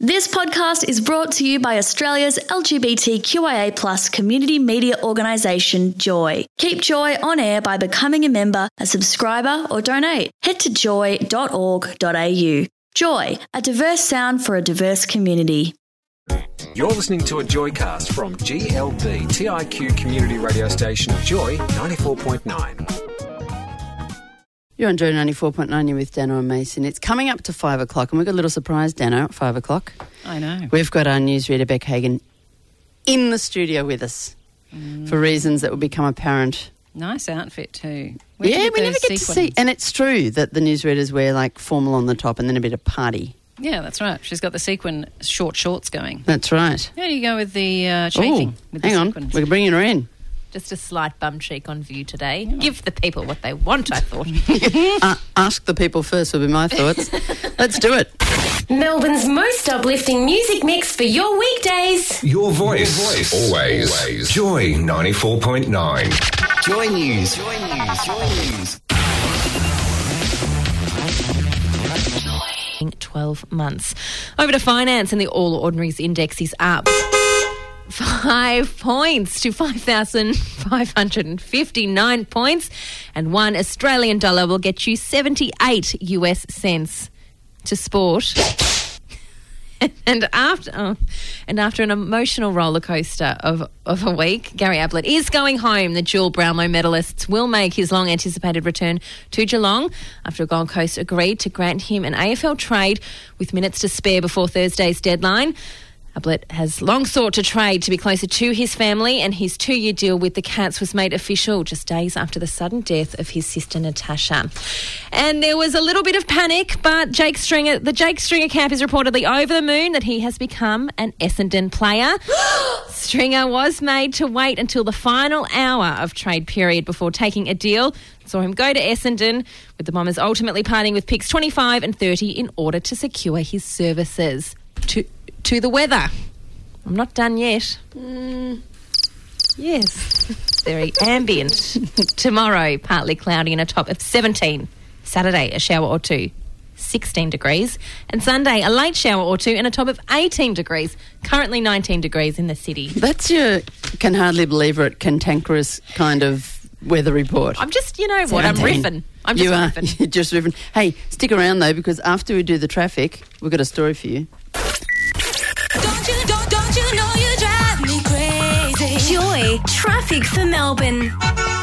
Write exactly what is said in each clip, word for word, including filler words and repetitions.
This podcast is brought to you by Australia's L G B T Q I A plus community media organisation, Joy. Keep Joy on air by becoming a member, a subscriber or donate. Head to joy dot org dot a u. Joy, a diverse sound for a diverse community. You're listening to a Joycast from G L B T I Q community radio station Joy ninety-four point nine. You're on Joy ninety-four point nine, you're with Dano and Mason. It's coming up to five o'clock and we've got a little surprise, Dano, at five o'clock. I know. We've got our newsreader, Beck Hagan, in the studio with us mm. for reasons that will become apparent. Nice outfit too. Where'd yeah, you get we never get sequins? to see. And it's true that the newsreaders wear like formal on the top and then a bit of party. Yeah, that's right. She's got the sequin short shorts going. That's right. How do you go with the uh, chafing? Ooh, with hang the on, sequins? we're bringing her in. Just a slight bum cheek on view today. Yeah. Give the people what they want, I thought. uh, ask the people first would be my thoughts. Let's do it. Melbourne's most uplifting music mix for your weekdays. Your voice, your voice. Always. Always. Joy ninety-four point nine. Joy News. Joy News. Joy News. twelve months. Over to finance, and the All Ordinaries Index is up five points to five thousand five hundred fifty-nine points, and one Australian dollar will get you seventy-eight U S cents. To sport. And after oh, and after an emotional roller coaster of, of a week, Gary Ablett is going home. The dual Brownlow medalists will make his long-anticipated return to Geelong after Gold Coast agreed to grant him an A F L trade with minutes to spare before Thursday's deadline. Ablett has long sought to trade to be closer to his family, and his two-year deal with the Cats was made official just days after the sudden death of his sister Natasha. And there was a little bit of panic, but Jake Stringer, the Jake Stringer camp is reportedly over the moon that he has become an Essendon player. Stringer was made to wait until the final hour of trade period before taking a deal. Saw him go to Essendon, with the Bombers ultimately parting with picks twenty-five and thirty in order to secure his services. To To the weather. I'm not done yet. Mm, yes. Very ambient. Tomorrow, partly cloudy and a top of seventeen. Saturday, a shower or two, sixteen degrees. And Sunday, a late shower or two and a top of eighteen degrees. Currently nineteen degrees in the city. That's your can hardly believe it cantankerous kind of weather report. I'm just, you know what, I'm riffing. I'm just you are, riffing. You're just riffing. Hey, stick around though, because after we do the traffic, we've got a story for you. Don't you, don't, don't you know you drive me crazy? Joy, traffic for Melbourne.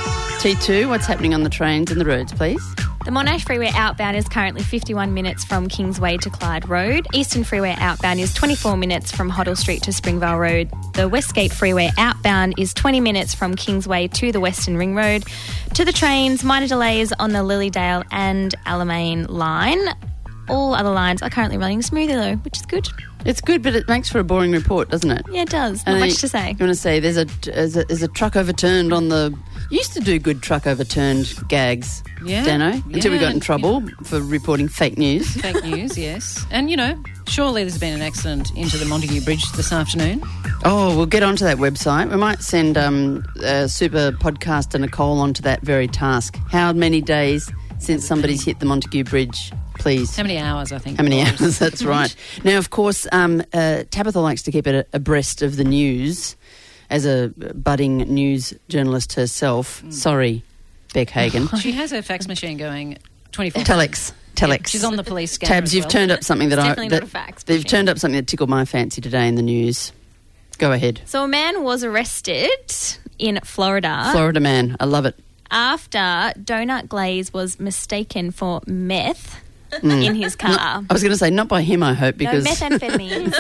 T two, what's happening on the trains and the roads, please? The Monash Freeway outbound is currently fifty-one minutes from Kingsway to Clyde Road. Eastern Freeway outbound is twenty-four minutes from Hoddle Street to Springvale Road. The Westgate Freeway outbound is twenty minutes from Kingsway to the Western Ring Road. To the trains, minor delays on the Lilydale and Alamein line. All other lines are currently running smoothly though, which is good. It's good, but it makes for a boring report, doesn't it? Yeah, it does. Not and much you, to say. You want to say there's a, there's a there's a truck overturned on the... You used to do good truck overturned gags, yeah, Dano, yeah, until we got in and, trouble you know, for reporting fake news. Fake news, yes. And, you know, surely there's been an accident into the Montague Bridge this afternoon. Oh, we'll get onto that website. We might send um, a super podcaster Nicole onto that very task. How many days since somebody's hit the Montague Bridge? Please. How many hours, I think. How many hours, that's right. Now, of course, um, uh, Tabitha likes to keep it abreast of the news as a budding news journalist herself. Mm. Sorry, Beck Hagan. She has her fax machine going twenty-four. Telex. Telex. Yeah, she's on the police scanner. Tabs, as you've well. turned up something that it's I... Definitely that, not a fax They've machine. turned up something that tickled my fancy today in the news. Go ahead. So a man was arrested in Florida. Florida man. I love it. After donut glaze was mistaken for meth Mm. in his car. Not, I was going to say, not by him, I hope, because... No, methamphetamines.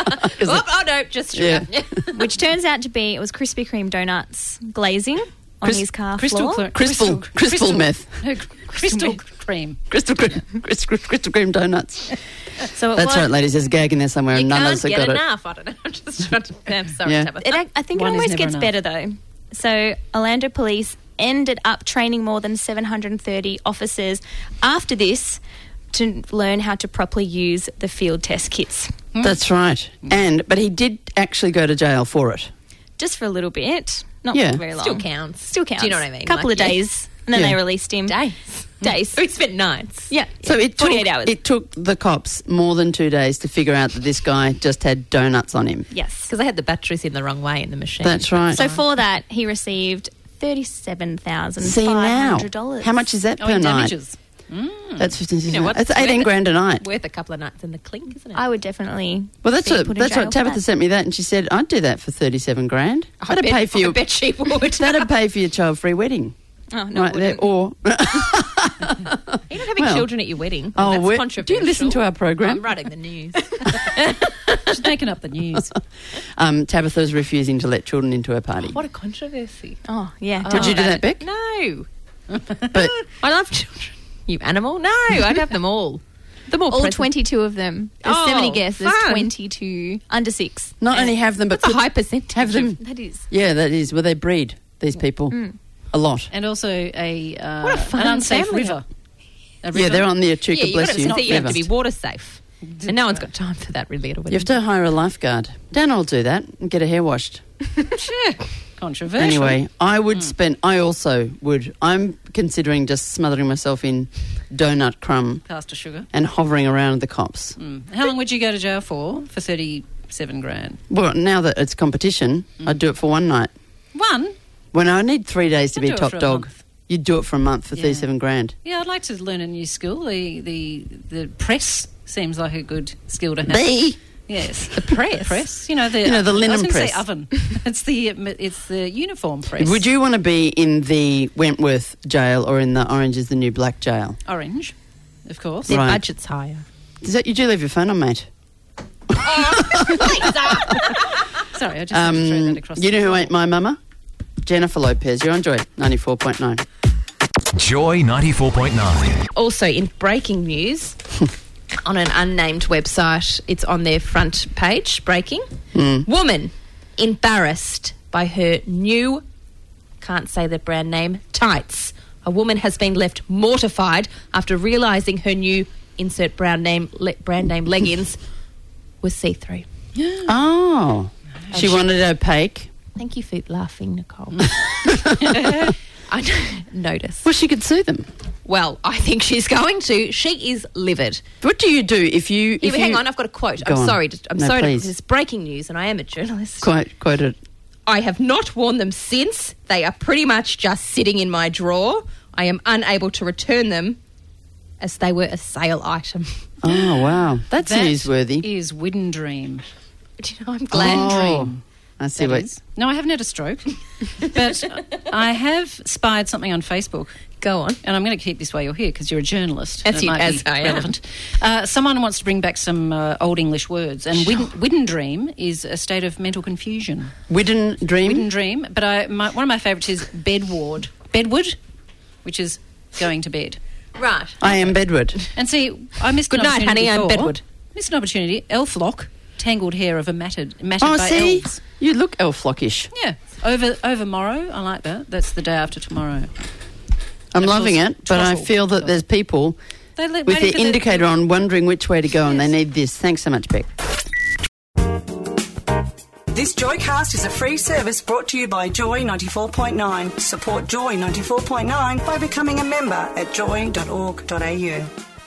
oh, oh, no, just sugar. Yeah. Which turns out to be, it was Krispy Kreme donuts glazing on Chris, his car crystal floor. Cl- Crystal, crystal, crystal meth. No, crystal cream. Crystal cream. Crystal, crystal cream donuts. So it That's was, right, ladies. There's a gag in there somewhere You and none of can't us have get got enough. I don't know. I'm just trying to... I'm sorry, Yeah. Tabitha. It, ac- I think One it is almost never gets enough. better though. So Orlando Police ended up training more than seven hundred thirty officers after this to learn how to properly use the field test kits. it. That's right. And But he did actually go to jail for it. Just for a little bit. Not Yeah. for very long. Still counts. Still counts. Do you know what I mean? A couple Like, of yeah. days. And then Yeah. they released him. Days. Days. We spent nights. Yeah. So it took, forty-eight hours. it took the cops more than two days to figure out that this guy just had donuts on him. Yes. Because they had the batteries in the wrong way in the machine. That's right. So for that, he received thirty-seven thousand See five now, hundred dollars. how much is that Oh, per in night? damages. That's fifteen. You know what? That's It's eighteen worth it. grand a night. Worth a couple of nights in the clink, isn't it? I would definitely. Well, that's be what put in that's jail what for Tabitha that. sent me that, and she said I'd do that for thirty-seven grand. I That'd bet, pay for I your bet she would. that'd pay for your child-free wedding. Oh, no, right it there, wouldn't. or You're not having Well- children at your wedding. Oh, That's we're- controversial. do you listen to our program? I'm writing the news. She's making up the news. um, Tabitha's refusing to let children into her party. What a controversy. Oh, yeah. Did you do that, Beck? No. But I love children. You animal? No, I'd have them all. The more All present- twenty-two of them. There's Oh, seventy guests. There's fun. twenty-two under six. not only have them, but That's a put- high percentage. have them. That is. Yeah, that is. Well, they breed these people a lot. And also a, uh, What a fun an unsafe family. river. A Yeah, river. they're on the Yeah, Echuca, you bless got to you. see you have to River. be water safe. And no one's got time for that really at a You wedding. have to hire a lifeguard. Dan will do that and get her hair washed. Sure. Controversial. Anyway, I would spend. I also would. I'm considering just smothering myself in donut crumb Pasta sugar. and hovering around the cops. Mm. How long would you go to jail for? For thirty-seven grand. Well, now that it's competition, I'd do it for one night. One? When I need three days to I'd be do it top for a dog, month. you'd do it for a month for Yeah. thirty-seven grand. Yeah, I'd like to learn a new skill. The the the press seems like a good skill to have. B. Yes, The press. press. You know the You know, the I was linen gonna say press. oven. it's the it's the uniform press. Would you want to be in the Wentworth jail or in the Orange is the New Black jail? Orange, of course. Their Right. budget's higher. Is that you do leave your phone on, mate? Sorry, I just had to throw Um, that across. you the know who floor. ain't my mama? Jennifer Lopez. You're on Joy ninety-four point nine. Joy ninety-four point nine. Also, in breaking news, on an unnamed website, it's on their front page, breaking. Woman embarrassed by her new, can't say the brand name, tights. A woman has been left mortified after realising her new, insert brand name, le- brand name leggings was see-through. Oh, she wanted opaque. Thank you for laughing, Nicole. I notice. Well, she could sue them. Well, I think she's going to. She is livid. What do you do if you? Yeah, if but hang you- on, I've got a quote. Go I'm on. sorry. to- I'm No, sorry. please. To, this is breaking news, and I am a journalist. Quite, quite a. I have not worn them since. They are pretty much just sitting in my drawer. I am unable to return them as they were a sale item. Oh wow, that's That newsworthy. is Widden Dream. Do you know, I'm glad. Oh, Dream. I see That what. is. No, I haven't had a stroke, but I have spied something on Facebook. Go on. And I'm going to keep this while you're here because you're a journalist. As and it you- might as be I am. relevant. Uh, someone wants to bring back some uh, old English words, and Widden, Widden Dream is a state of mental confusion. Widden Dream. Widden Dream, but I, my, one of my favourites is Bedward. Bedward, which is going to bed. Right. I am Bedward. And see, I missed Good an night, opportunity honey, I'm before. Bedward. Missed an opportunity. Elflock, tangled hair of a matted, matted Oh, by see, elves. you look elf-lockish. Yeah, over over morrow. I like that. That's the day after tomorrow. I'm Of loving course, it, but I twaddle. feel that there's people They let, with waiting their for the- indicator on wondering which way to go, and they Yes. need this. Thanks so much, Beck. This Joycast is a free service brought to you by Joy ninety-four point nine. Support Joy ninety-four point nine by becoming a member at joy dot org dot a u.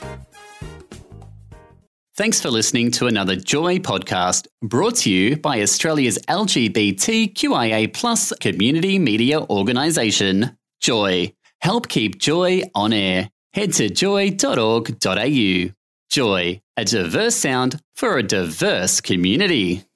Thanks for listening to another Joy podcast brought to you by Australia's L G B T Q I A plus community media organisation, Joy. Help keep Joy on air. Head to joy dot org dot a u. Joy, a diverse sound for a diverse community.